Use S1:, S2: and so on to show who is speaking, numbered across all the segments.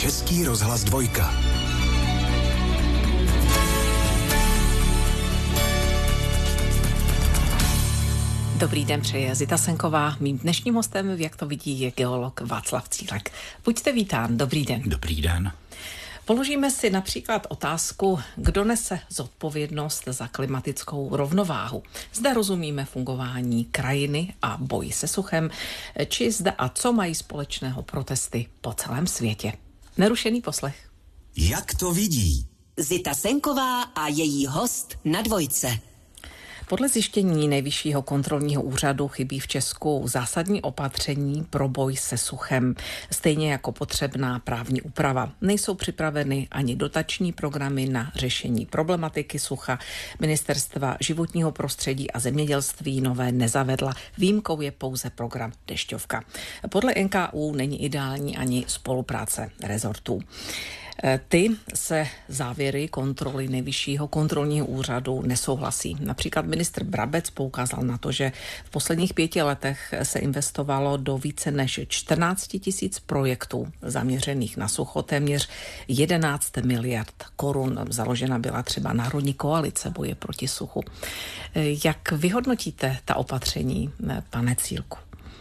S1: Český rozhlas 2.
S2: Dobrý den, přeje Zita Senková. Mým dnešním hostem, jak to vidí, je geolog Václav Cílek. Buďte vítán, dobrý den.
S3: Dobrý den.
S2: Položíme si například otázku, kdo nese zodpovědnost za klimatickou rovnováhu. Zda rozumíme fungování krajiny a boji se suchem, či zda a co mají společného protesty po celém světě. Nerušený poslech.
S1: Jak to vidí?
S4: Zita Senková a její host na 2.
S2: Podle zjištění Nejvyššího kontrolního úřadu chybí v Česku zásadní opatření pro boj se suchem, stejně jako potřebná právní úprava. Nejsou připraveny ani dotační programy na řešení problematiky sucha. Ministerstva životního prostředí a zemědělství nové nezavedla. Výjimkou je pouze program Dešťovka. Podle NKÚ není ideální ani spolupráce rezortů. Ty se závěry kontroly Nejvyššího kontrolního úřadu nesouhlasí. Například ministr Brabec poukázal na to, že v posledních 5 letech se investovalo do více než 14 000 projektů zaměřených na sucho, téměř 11 miliard korun. Založena byla třeba Národní koalice boje proti suchu. Jak vyhodnotíte ta opatření, pane Cílku?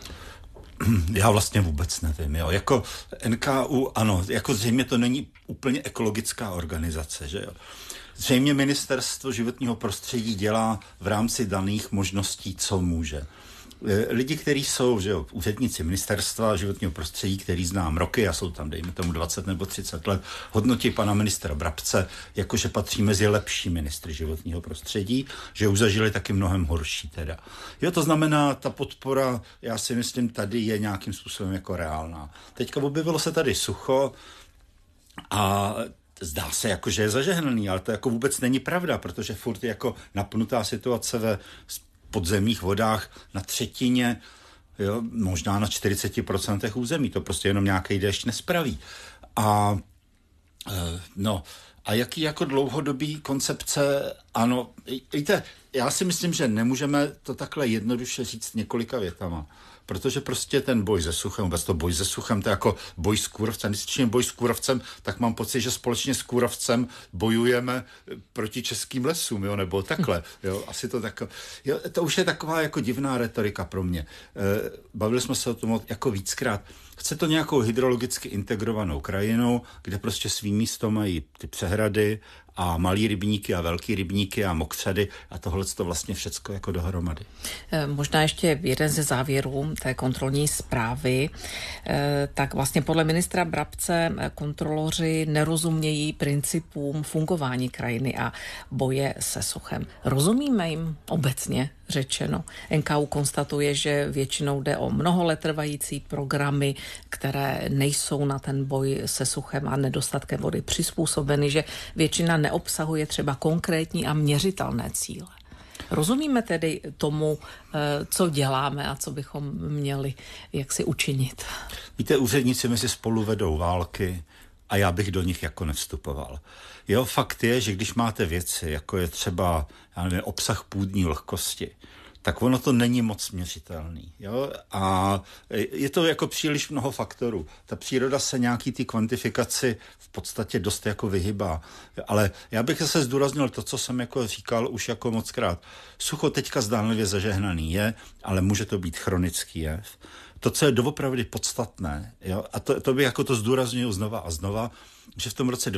S3: Já vlastně vůbec nevím. Jo. Jako NKÚ, ano, jako zřejmě to není úplně ekologická organizace, že jo. Zřejmě Ministerstvo životního prostředí dělá v rámci daných možností, co může. Lidi, kteří jsou, že jo, úředníci Ministerstva životního prostředí, který znám roky a jsou tam, dejme tomu 20 nebo 30 let, hodnotí pana ministra Brabce, jakože patří mezi lepší ministry životního prostředí, že už zažili taky mnohem horší teda. Jo, to znamená, ta podpora, já si myslím, tady je nějakým způsobem jako reálná. Teďka objevilo se tady sucho a zdá se jako, že je zažehnaný, ale to jako vůbec není pravda, protože furt je jako napnutá situace ve podzemních vodách na 1/3, jo, možná na 40% území. To prostě jenom nějaký déšť nespraví. A jaký jako dlouhodobý koncepce, ano, víte, já si myslím, že nemůžeme to takhle jednoduše říct několika větama. Protože prostě ten boj se suchem, vůbec to boj se suchem, to je jako boj s kůrovcem. Když slyším boj s kůrovcem, tak mám pocit, že společně s kůrovcem bojujeme proti českým lesům, jo, nebo takhle. Jo, asi to tak. Jo, to už je taková jako divná retorika pro mě. Bavili jsme se o tom jako víckrát. Chce to nějakou hydrologicky integrovanou krajinu, kde prostě svým místo mají ty přehrady a malý rybníky a velký rybníky a mokřady a tohle to vlastně všecko jako dohromady.
S2: Možná ještě jeden ze závěrů té kontrolní zprávy, tak vlastně podle ministra Brabce kontroloři nerozumějí principům fungování krajiny a boje se suchem. Rozumíme jim obecně řečeno? NKÚ konstatuje, že většinou jde o mnoholet trvající programy, které nejsou na ten boj se suchem a nedostatkem vody přizpůsobeny, že většina neobsahuje třeba konkrétní a měřitelné cíle. Rozumíme tedy tomu, co děláme a co bychom měli jaksi učinit? Víte,
S3: úředníci mezi spolu vedou války a já bych do nich jako nevstupoval. Jo, fakt je, že když máte věci, jako je třeba, já nevím, obsah půdní vlhkosti, tak ono to není moc měřitelný. Jo? A je to jako příliš mnoho faktorů. Ta příroda se nějaký ty kvantifikaci v podstatě dost jako vyhybá. Ale já bych se zdůraznil to, co jsem jako říkal už jako mockrát. Sucho teďka zdánlivě zažehnaný je, ale může to být chronický jev. To, co je doopravdy podstatné, jo? A to bych jako to zdůrazňuji znova a znova, že v tom roce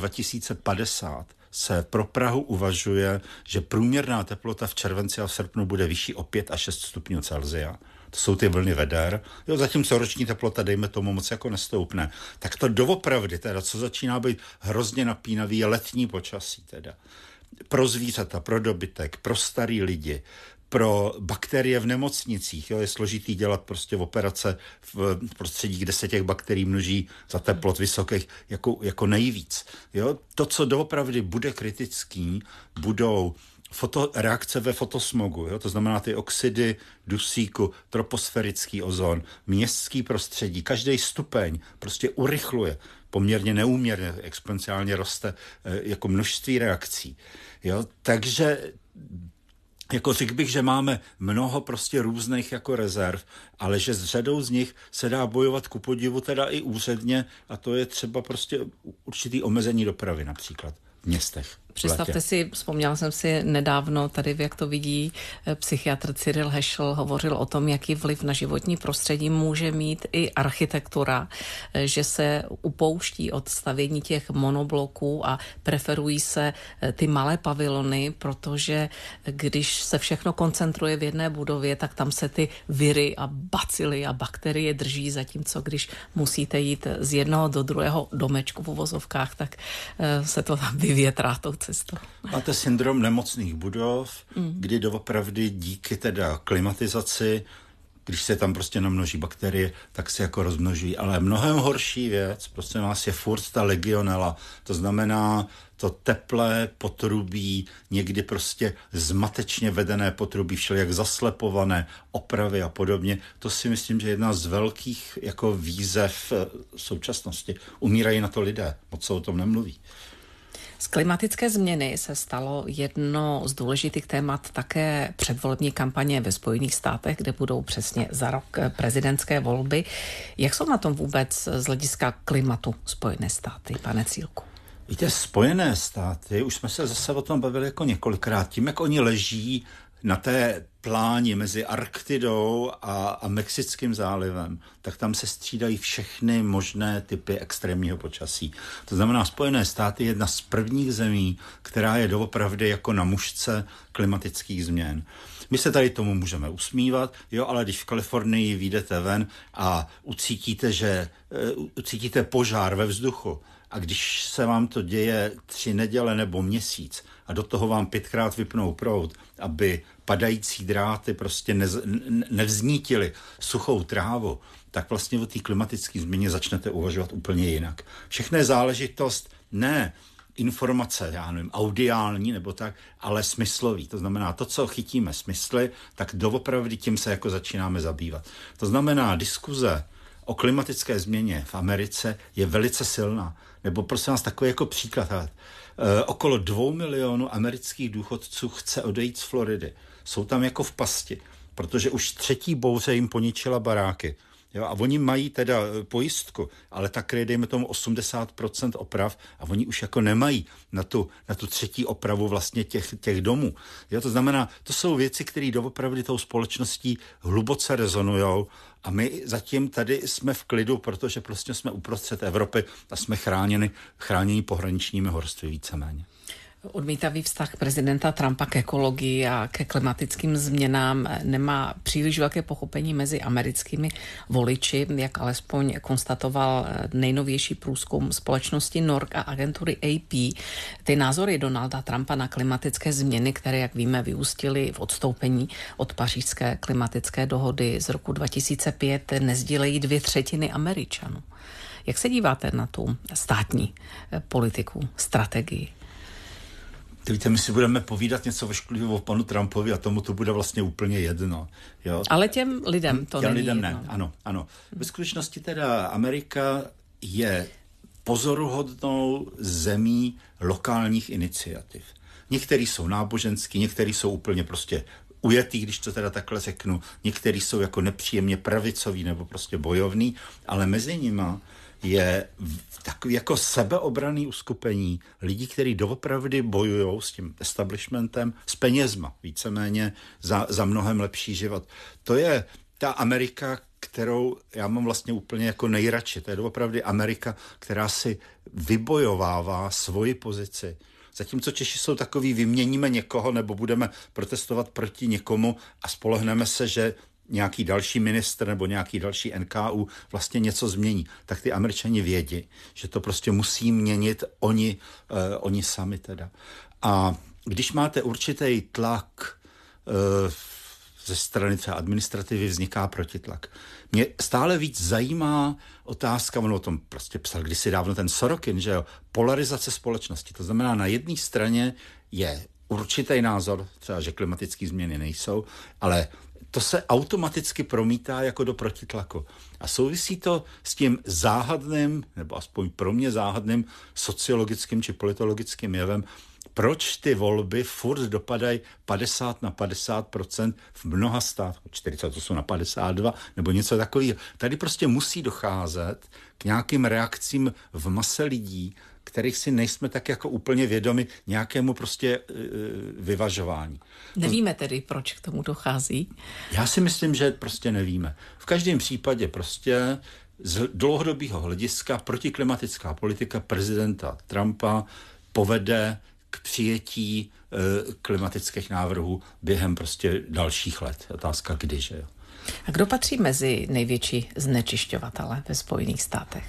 S3: 2050 se pro Prahu uvažuje, že průměrná teplota v červenci a v srpnu bude vyšší o 5 až 6 stupňů Celsia. To jsou ty vlny veder. Jo, zatímco roční teplota, dejme tomu, moc jako nestoupne. Tak to doopravdy, teda, co začíná být hrozně napínavý, je letní počasí. Teda. Pro zvířata, pro dobytek, pro starý lidi, pro bakterie v nemocnicích. Jo, je složitý dělat prostě operace v prostředí, kde se těch bakterií množí za teplot vysokých jako nejvíc. Jo, to, co doopravdy bude kritický, budou reakce ve fotosmogu, jo? To znamená ty oxidy dusíku, troposférický ozon, městský prostředí, každý stupeň prostě urychluje, poměrně neúměrně, exponenciálně roste jako množství reakcí. Jo? Takže jako řekl bych, že máme mnoho prostě různých jako rezerv, ale že s řadou z nich se dá bojovat ku podivu teda i úředně a to je třeba prostě určitý omezení dopravy například v městech.
S2: Představte si, vzpomněla jsem si nedávno tady, jak to vidí psychiatr Cyril Hešl, hovořil o tom, jaký vliv na životní prostředí může mít i architektura, že se upouští od stavění těch monobloků a preferují se ty malé pavilony, protože když se všechno koncentruje v jedné budově, tak tam se ty viry a bacily a bakterie drží, zatímco když musíte jít z jednoho do druhého domečku v uvozovkách, tak se to tam vyvětrá tou cestou.
S3: Máte syndrom nemocných budov, kdy doopravdy díky teda klimatizaci, když se tam prostě namnoží bakterie, tak se jako rozmnožují. Ale mnohem horší věc, prostě vás je furt ta legionela. To znamená to teplé potrubí, někdy prostě zmatečně vedené potrubí, všelijak zaslepované opravy a podobně. To si myslím, že je jedna z velkých jako výzev současnosti. Umírají na to lidé, moc se o tom nemluví.
S2: Z klimatické změny se stalo jedno z důležitých témat také předvolební kampaně ve Spojených státech, kde budou přesně za rok prezidentské volby. Jak jsou na tom vůbec z hlediska klimatu Spojené státy, pane Cílku?
S3: Víte, Spojené státy, už jsme se zase o tom bavili jako několikrát, tím, jak oni leží na té pláni mezi Arktidou a Mexickým zálivem, tak tam se střídají všechny možné typy extrémního počasí. To znamená, Spojené státy je jedna z prvních zemí, která je doopravdy jako na mušce klimatických změn. My se tady tomu můžeme usmívat, jo, ale když v Kalifornii vyjdete ven a ucítíte požár ve vzduchu, a když se vám to děje 3 neděle nebo měsíc a do toho vám 5krát vypnou proud, aby padající dráty prostě nevznítily suchou trávu, tak vlastně o té klimatické změně začnete uvažovat úplně jinak. Všechno je záležitost ne informace, já nevím, audiální nebo tak, ale smyslový. To znamená, to, co chytíme smysly, tak doopravdy tím se jako začínáme zabývat. To znamená, diskuze o klimatické změně v Americe je velice silná. Nebo prosím vás takový jako příklad. Okolo 2 milionů amerických důchodců chce odejít z Floridy. Jsou tam jako v pasti, protože už 3. bouře jim poničila baráky. Jo, a oni mají teda pojistku, ale ta kryje, dejme tomu 80% oprav a oni už jako nemají na tu 3. opravu vlastně těch domů. Jo, to znamená, to jsou věci, které doopravdy tou společností hluboce rezonujou a my zatím tady jsme v klidu, protože prostě jsme uprostřed Evropy a jsme chráněni pohraničními horství víceméně.
S2: Odmítavý vztah prezidenta Trumpa k ekologii a ke klimatickým změnám nemá příliš velké pochopení mezi americkými voliči, jak alespoň konstatoval nejnovější průzkum společnosti NORC a agentury AP. Ty názory Donalda Trumpa na klimatické změny, které, jak víme, vyústily v odstoupení od pařížské klimatické dohody z roku 2005, nezdílejí 2/3 Američanů. Jak se díváte na tu státní politiku, strategii?
S3: Víte, my si budeme povídat něco ošklivého o panu Trumpovi a tomu to bude vlastně úplně jedno. Jo?
S2: Ale těm lidem to není
S3: lidem
S2: jedno.
S3: Ne, ano. Ve skutečnosti teda Amerika je pozoruhodnou zemí lokálních iniciativ. Některý jsou náboženský, některý jsou úplně prostě ujetý, když to teda takhle řeknu, některý jsou jako nepříjemně pravicoví nebo prostě bojovný, ale mezi nima je takový jako sebeobranný uskupení lidí, kteří doopravdy bojujou s tím establishmentem, s penězma, víceméně za mnohem lepší život. To je ta Amerika, kterou já mám vlastně úplně jako nejradši. To je doopravdy Amerika, která si vybojovává svoji pozici. Zatímco Češi jsou takový, vyměníme někoho nebo budeme protestovat proti někomu a spolehneme se, že nějaký další ministr nebo nějaký další NKU vlastně něco změní. Tak ty Američani vědí, že to prostě musí měnit oni sami teda. A když máte určitý tlak ze strany třeba administrativy, vzniká protitlak. Mě stále víc zajímá otázka, on o tom prostě psal kdysi dávno ten Sorokin, že jo, polarizace společnosti. To znamená, na jedné straně je určitý názor, třeba, že klimatické změny nejsou, ale to se automaticky promítá jako do protitlaku. A souvisí to s tím záhadným, nebo aspoň pro mě záhadným sociologickým či politologickým jevem, proč ty volby furt dopadají 50% v mnoha státech, 48-52 nebo něco takového. Tady prostě musí docházet k nějakým reakcím v mase lidí, kterých si nejsme tak jako úplně vědomi, nějakému prostě vyvažování.
S2: Nevíme tedy, proč k tomu dochází?
S3: Já si myslím, že prostě nevíme. V každém případě prostě z dlouhodobého hlediska protiklimatická politika prezidenta Trumpa povede k přijetí klimatických návrhů během prostě dalších let. Otázka kdy, že jo.
S2: A kdo patří mezi největší znečišťovatele ve Spojených státech?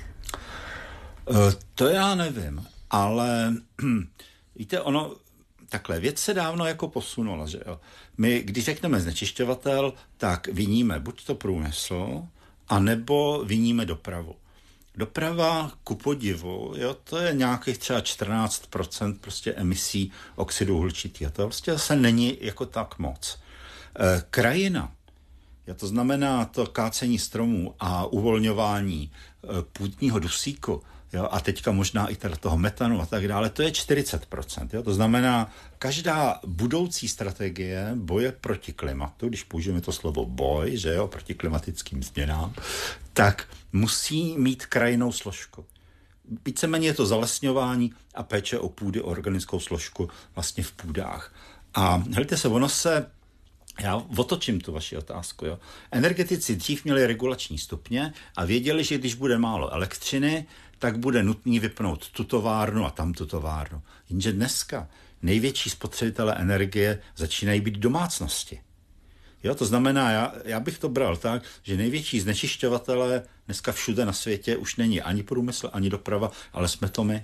S3: To já nevím, ale víte, ono takhle, věc se dávno jako posunula, že jo. My, když řekneme znečišťovatel, tak viníme buď to průmysl, anebo viníme dopravu. Doprava, ku podivu, jo, to je nějakých třeba 14% prostě emisí oxidu uhličitého. To prostě zase není jako tak moc. Krajina, to znamená to kácení stromů a uvolňování půdního dusíku, jo, a teďka možná i teda toho metanu a tak dále, to je 40%. Jo, to znamená, každá budoucí strategie boje proti klimatu, když použijeme to slovo boj, že jo, proti klimatickým změnám, tak musí mít krajinnou složku. Víceméně je to zalesňování a péče o půdy, o organickou složku vlastně v půdách. A hejte se, já otočím tu vaši otázku. Jo. Energetici dřív měli regulační stupně a věděli, že když bude málo elektřiny, tak bude nutný vypnout tu továrnu a tam tu továrnu. Jenže dneska největší spotřebitelé energie začínají být domácnosti. Jo, to znamená, já bych to bral tak, že největší znečišťovatelé dneska všude na světě už není ani průmysl, ani doprava, ale jsme to my.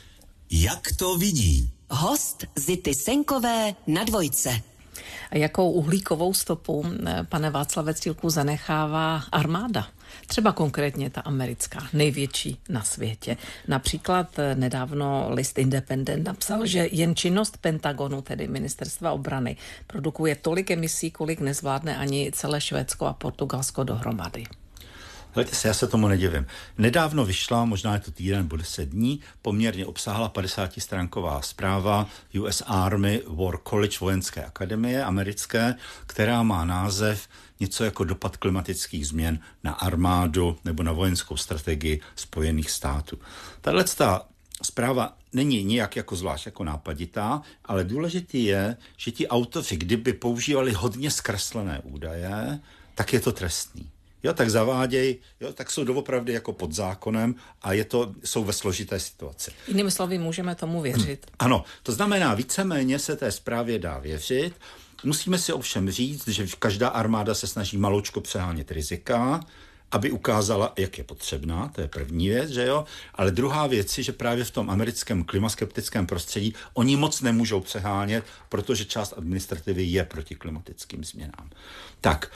S1: Jak to vidí?
S4: Host Zity Senkové na Dvojce.
S2: A jakou uhlíkovou stopu, pane Václave Cílku, zanechává armáda? Třeba konkrétně ta americká, největší na světě. Například nedávno list Independent napsal, že jen činnost Pentagonu, tedy Ministerstva obrany, produkuje tolik emisí, kolik nezvládne ani celé Švédsko a Portugalsko dohromady.
S3: Hledajte se, já se tomu nedivím. Nedávno vyšla, možná je to týden nebo 10 dní, poměrně obsáhla 50stránková zpráva US Army War College vojenské akademie americké, která má název něco jako dopad klimatických změn na armádu nebo na vojenskou strategii Spojených států. Tato zpráva není nijak jako zvlášť jako nápaditá, ale důležitý je, že ti autoři, kdyby používali hodně zkreslené údaje, tak je to trestný. Jo, tak zavádějí, jo, tak jsou doopravdy jako pod zákonem a jsou ve složité situaci.
S2: Jinými slovy, můžeme tomu věřit.
S3: Ano, to znamená, víceméně se té zprávě dá věřit. Musíme si ovšem říct, že každá armáda se snaží maloučko přehánět rizika, aby ukázala, jak je potřebná, to je první věc, že jo, ale druhá věc je, že právě v tom americkém klimaskeptickém prostředí oni moc nemůžou přehánět, protože část administrativy je proti klimatickým změnám. Tak,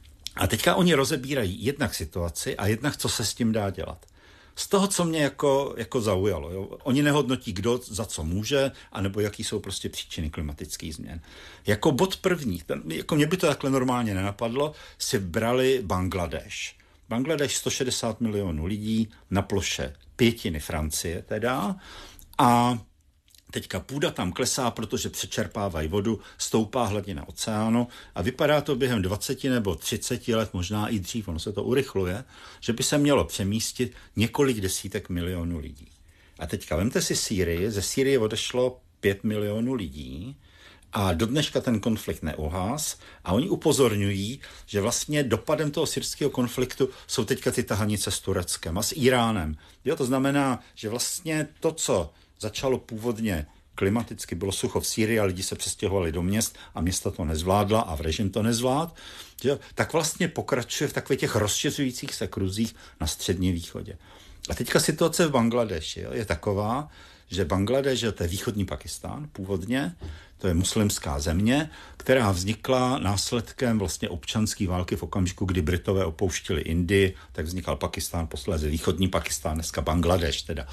S3: a teďka oni rozebírají jednak situaci a jednak, co se s tím dá dělat. Z toho, co mě jako zaujalo, jo? Oni nehodnotí, kdo za co může, anebo jaký jsou prostě příčiny klimatických změn. Jako bod první, jako mě by to takhle normálně nenapadlo, si brali Bangladeš. Bangladeš 160 milionů lidí na ploše 1/5 Francie teda a teďka půda tam klesá, protože přečerpávají vodu, stoupá hladina oceánu a vypadá to během 20 nebo 30 let, možná i dřív, ono se to urychluje, že by se mělo přemístit několik desítek milionů lidí. A teďka vemte si Sýrii, ze Sýrie odešlo 5 milionů lidí a do dneška ten konflikt neuhás a oni upozorňují, že vlastně dopadem toho syrského konfliktu jsou teďka ty tahanice s Tureckem a s Iránem. Jo, to znamená, že vlastně to, co začalo původně klimaticky, bylo sucho v Sýrii a lidi se přestěhovali do měst a města to nezvládla a v režim to nezvlád, tak vlastně pokračuje v takových těch rozšiřujících se kruzích na Středním východě. A teďka situace v Bangladeši je taková, že Bangladeš, to je východní Pakistán původně, to je muslimská země, která vznikla následkem vlastně občanské války v okamžiku, kdy Britové opouštili Indii, tak vznikal Pakistán, posléze východní Pakistán, dneska Bangladeš teda.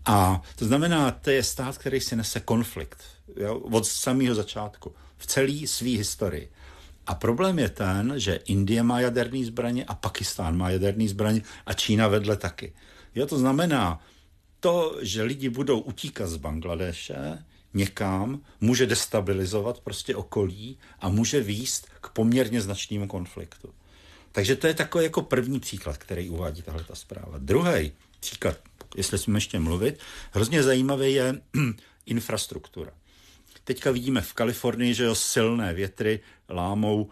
S3: A to znamená, to je stát, který si nese konflikt, jo, od samého začátku, v celé své historii. A problém je ten, že Indie má jaderné zbraně a Pakistán má jaderné zbraně a Čína vedle taky. Jo, to znamená, to, že lidi budou utíkat z Bangladeše, někam, může destabilizovat prostě okolí a může vést k poměrně značnému konfliktu. Takže to je takový jako první příklad, který uvádí tahleta zpráva. Druhý příklad, jestli jsme ještě mluvit, hrozně zajímavý je infrastruktura. Teďka vidíme v Kalifornii, že jo, silné větry lámou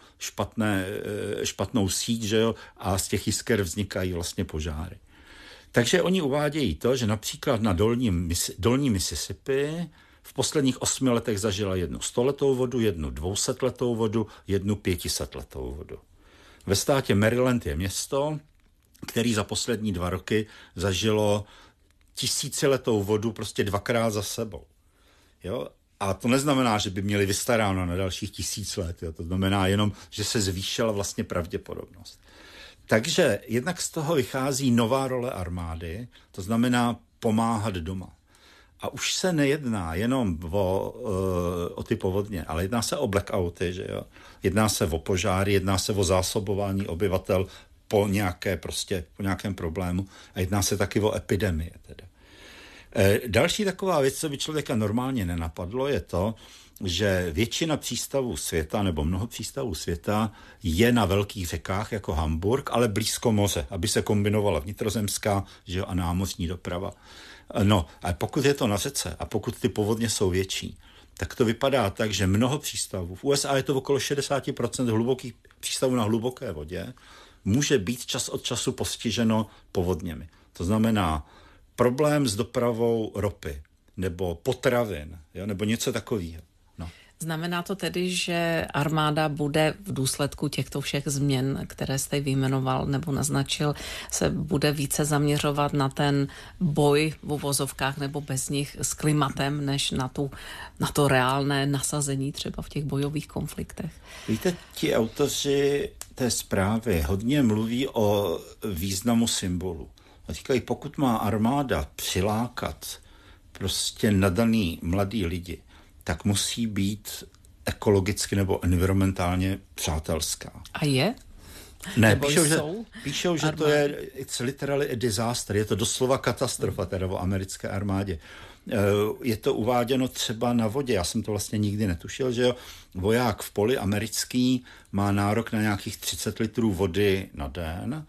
S3: špatnou síť, že jo, a z těch jisker vznikají vlastně požáry. Takže oni uvádějí to, že například na dolní Mississippi v posledních 8 letech zažila 1 100letou vodu, 1 200letou vodu, 1 500letou vodu. Ve státě Maryland je město, který za poslední 2 roky zažilo 1000letou vodu prostě 2krát za sebou. Jo? A to neznamená, že by měli vystaráno na dalších 1000 let. Jo? To znamená jenom, že se zvýšila vlastně pravděpodobnost. Takže jednak z toho vychází nová role armády, to znamená pomáhat doma. A už se nejedná jenom o ty povodně, ale jedná se o blackouty, že jo? Jedná se o požáry, jedná se o zásobování obyvatel po nějakém problému a jedná se taky o epidemie. Teda. Další taková věc, co by člověka normálně nenapadlo, je to, že většina přístavů světa nebo mnoho přístavů světa je na velkých řekách jako Hamburg, ale blízko moře, aby se kombinovala vnitrozemská, že jo, a námořní doprava. No, a pokud je to na řece a pokud ty povodně jsou větší, tak to vypadá tak, že mnoho přístavů, v USA je to okolo 60% hlubokých přístavů na hluboké vodě, může být čas od času postiženo povodněmi. To znamená problém s dopravou ropy nebo potravin, jo, nebo něco takového. No.
S2: Znamená to tedy, že armáda bude v důsledku těchto všech změn, které jste vyjmenoval nebo naznačil, se bude více zaměřovat na ten boj v uvozovkách nebo bez nich s klimatem, než na to reálné nasazení třeba v těch bojových konfliktech?
S3: Víte, ti autoři té zprávy hodně mluví o významu symbolu. A říkají, pokud má armáda přilákat prostě nadaný mladý lidi, tak musí být ekologicky nebo environmentálně přátelská.
S2: A je?
S3: Ne, píšou, že to je it's literally a disaster, je to doslova katastrofa teda o americké armádě. Je to uváděno třeba na vodě, já jsem to vlastně nikdy netušil, že jo, voják v poli americký má nárok na nějakých 30 litrů vody na den.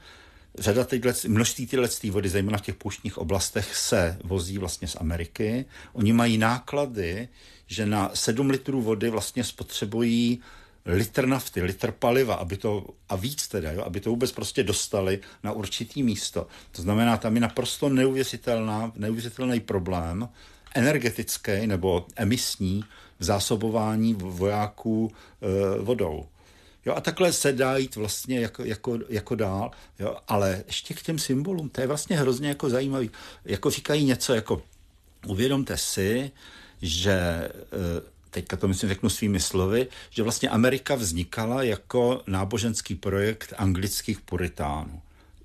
S3: Množství tyhle vody, zejména v těch pouštních oblastech, se vozí vlastně z Ameriky. Oni mají náklady, že na 7 litrů vody vlastně spotřebují litr nafty, litr paliva, a víc teda, jo, aby to vůbec prostě dostali na určitý místo. To znamená, tam je naprosto neuvěřitelný problém energetický nebo emisní v zásobování vojáků vodou. Jo, a takhle se dá jít vlastně jako dál, jo, ale ještě k těm symbolům, to je vlastně hrozně jako zajímavý. Jako říkají něco jako, uvědomte si, že, teďka to myslím řeknu svými slovy, že vlastně Amerika vznikala jako náboženský projekt anglických puritánů.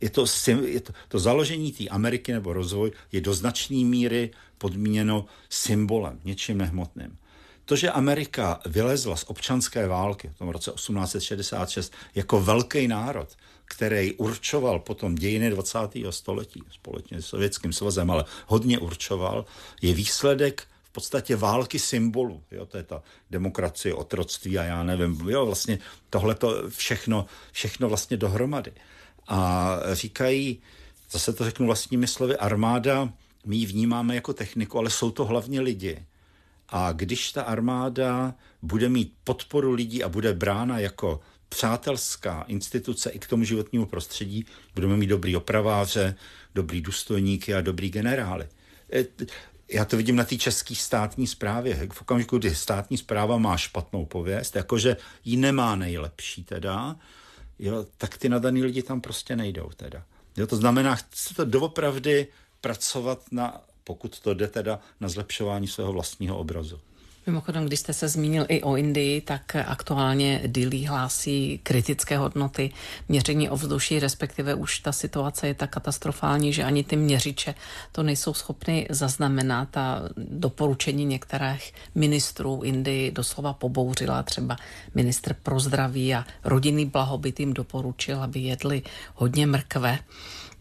S3: To založení té Ameriky nebo rozvoj je do značné míry podmíněno symbolem, něčím nehmotným. To, že Amerika vylezla z občanské války v tom roce 1866 jako velký národ, který určoval potom dějiny 20. století společně s Sovětským svazem, ale hodně určoval, je výsledek v podstatě války symbolů. Jo, to je ta demokracie, otroctví a já nevím, jo, vlastně tohleto všechno vlastně dohromady. A říkají, zase to řeknu vlastními slovy, armáda, my ji vnímáme jako techniku, ale jsou to hlavně lidi. A když ta armáda bude mít podporu lidí a bude brána jako přátelská instituce i k tomu životnímu prostředí, budeme mít dobrý opraváře, dobrý důstojníky a dobrý generály. Já to vidím na té české státní správě. V okamžiku, kdy státní správa má špatnou pověst, jakože ji nemá nejlepší teda, jo, tak ty nadaný lidi tam prostě nejdou teda. Jo, to znamená, chce to doopravdy pracovat pokud to jde teda na zlepšování svého vlastního obrazu.
S2: Mimochodem, když jste se zmínil i o Indii, tak aktuálně Dillí hlásí kritické hodnoty měření ovzduší, respektive už ta situace je tak katastrofální, že ani ty měřiče to nejsou schopny zaznamenat a doporučení některých ministrů Indii doslova pobouřila. Třeba ministr pro zdraví a rodinný blahobyt jim doporučil, aby jedli hodně mrkve.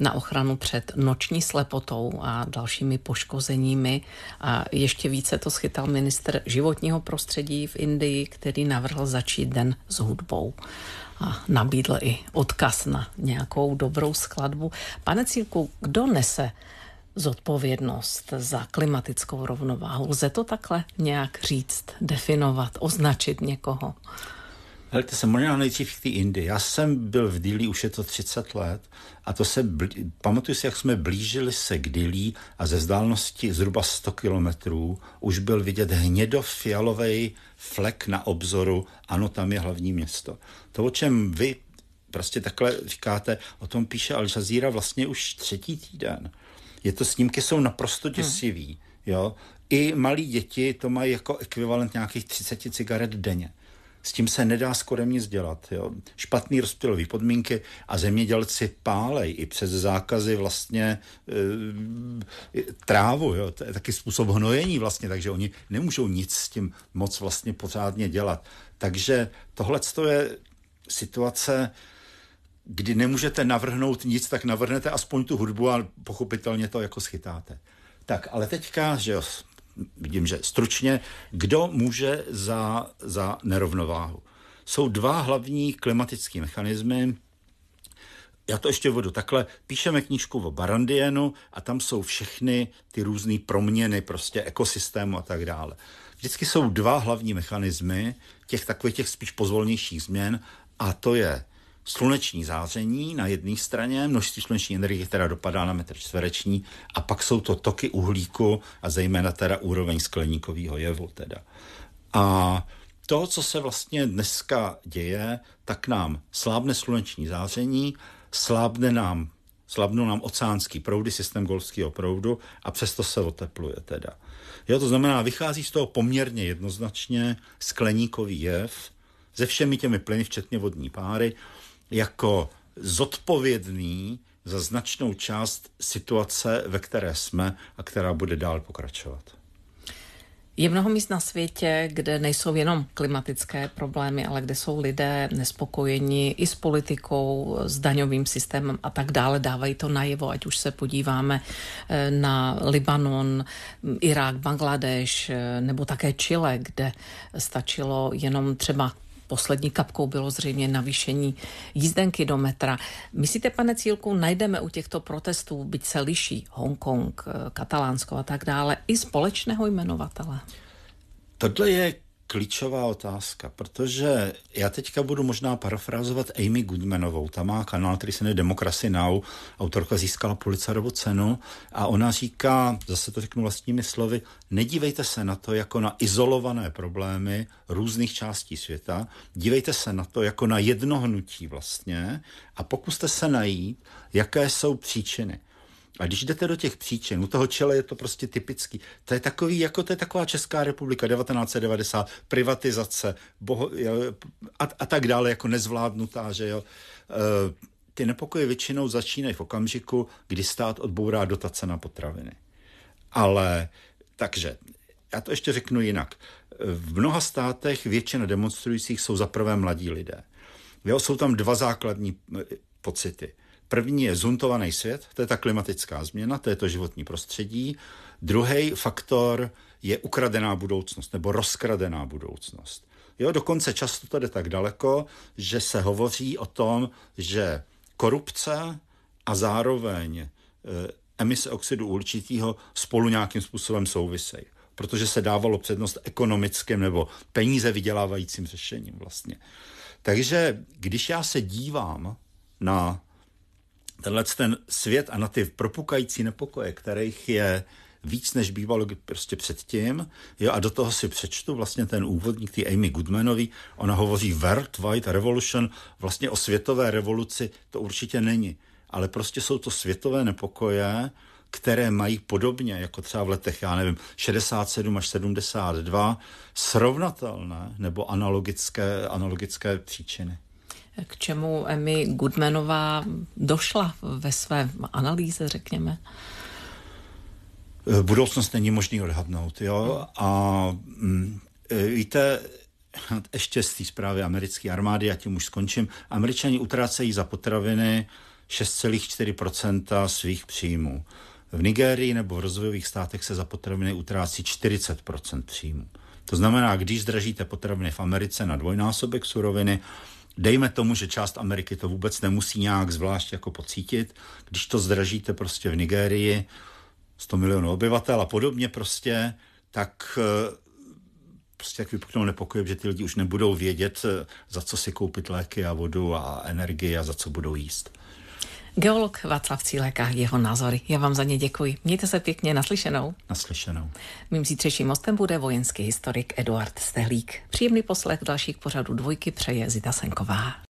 S2: na ochranu před noční slepotou a dalšími poškozeními. A ještě více to schytal ministr životního prostředí v Indii, který navrhl začít den s hudbou. A nabídl i odkaz na nějakou dobrou skladbu. Pane Cílku, kdo nese zodpovědnost za klimatickou rovnováhu? Lze to takhle nějak říct, definovat, označit někoho?
S3: Hleďte se, možná nejdřív v té Indii. Já jsem byl v Dillí, už je to 30 let a to pamatuju si, jak jsme blížili se k Dillí a ze vzdálenosti zhruba 100 kilometrů už byl vidět hnědofialovej flek na obzoru, ano, tam je hlavní město. To, o čem vy prostě takhle říkáte, o tom píše Al Jazeera vlastně už 3. týden. Snímky jsou naprosto děsivý, jo. I malí děti to mají jako ekvivalent nějakých 30 cigaret denně. S tím se nedá skoro nic dělat. Jo. Špatný rozptylové podmínky a zemědělci pálej i přes zákazy vlastně trávu. Jo. To je taky způsob hnojení vlastně, takže oni nemůžou nic s tím moc vlastně pořádně dělat. Takže tohleto je situace, kdy nemůžete navrhnout nic, tak navrhnete aspoň tu hudbu a pochopitelně to jako schytáte. Tak, ale teďka, že jo, vidím, že stručně, kdo může za nerovnováhu? Jsou 2 hlavní klimatické mechanismy. Já to ještě vodu takhle. Píšeme knížku o Barandienu a tam jsou všechny ty různé proměny prostě ekosystému a tak dále. Vždycky jsou 2 hlavní mechanismy těch spíš pozvolnějších změn a to je sluneční záření na jedné straně, množství sluneční energie, která dopadá na metr čtvereční, a pak jsou to toky uhlíku a zejména teda úroveň skleníkového jevu teda. A to, co se vlastně dneska děje, tak nám slábne sluneční záření, slábnou nám oceánský proudy, systém golfského proudu a přesto se otepluje teda. Jo, to znamená, vychází z toho poměrně jednoznačně skleníkový jev se všemi těmi plyny, včetně vodní páry, jako zodpovědný za značnou část situace, ve které jsme a která bude dál pokračovat.
S2: Je mnoho míst na světě, kde nejsou jenom klimatické problémy, ale kde jsou lidé nespokojeni i s politikou, s daňovým systémem a tak dále. Dávají to najevo, ať už se podíváme na Libanon, Irák, Bangladeš nebo také Chile, kde stačilo jenom třeba poslední kapkou bylo zřejmě navýšení jízdenky do metra. Myslíte, pane Cílku, najdeme u těchto protestů, byť se liší Hongkong, Katalánsko a tak dále, i společného jmenovatele?
S3: Tohle je klíčová otázka, protože já teďka budu možná parafrázovat Amy Goodmanovou. Ta má kanál, který se jmenuje Democracy Now. Autorka získala Pulitzerovu cenu a ona říká, zase to řeknu vlastními slovy, nedívejte se na to jako na izolované problémy různých částí světa, dívejte se na to jako na jedno hnutí vlastně a pokuste se najít, jaké jsou příčiny. A když jdete do těch příčin, u toho Chile je to prostě typický. To je takový, jako to je taková Česká republika 1990, privatizace a tak dále, jako nezvládnutá, že jo. Ty nepokoje většinou začínají v okamžiku, kdy stát odbourá dotace na potraviny. Ale, takže, já to ještě řeknu jinak. V mnoha státech většina demonstrujících jsou zaprvé mladí lidé. Jo, jsou tam 2 základní pocity. První je zuntovaný svět, to je ta klimatická změna, to je to životní prostředí. Druhý faktor je ukradená budoucnost nebo rozkradená budoucnost. Jo, dokonce často to jde tak daleko, že se hovoří o tom, že korupce a zároveň emise oxidu uhličitého spolu nějakým způsobem souvisejí, protože se dávalo přednost ekonomickým nebo peníze vydělávajícím řešením vlastně. Takže když já se dívám na ten svět a na ty propukající nepokoje, kterých je víc, než bývalo prostě předtím, jo, a do toho si přečtu vlastně ten úvodník té Amy Goodmanový, ona hovoří Worldwide Revolution, vlastně o světové revoluci, to určitě není, ale prostě jsou to světové nepokoje, které mají podobně, jako třeba v letech, já nevím, 67 až 72, srovnatelné nebo analogické příčiny.
S2: K čemu Amy Goodmanová došla ve své analýze, řekněme?
S3: Budoucnost není možný odhadnout, jo. A víte, ještě z té zprávy americké armády, a tím už skončím, Američani utrácejí za potraviny 6,4% svých příjmů. V Nigérii nebo v rozvojových státech se za potraviny utrácí 40% příjmů. To znamená, když zdražíte potraviny v Americe na dvojnásobek suroviny, dejme tomu, že část Ameriky to vůbec nemusí nějak zvlášť jako pocítit, když to zdražíte prostě v Nigérii, 100 milionů obyvatel a podobně prostě, tak jak vypuknou nepokoje, že ty lidi už nebudou vědět, za co si koupit léky a vodu a energii a za co budou jíst.
S2: Geolog Václav Cílek a jeho názory. Já vám za ně děkuji. Mějte se pěkně, naslyšenou.
S3: Naslyšenou.
S2: Mým zítřejším hostem bude vojenský historik Eduard Stehlík. Příjemný poslech dalších pořadů Dvojky přeje Zita Senková.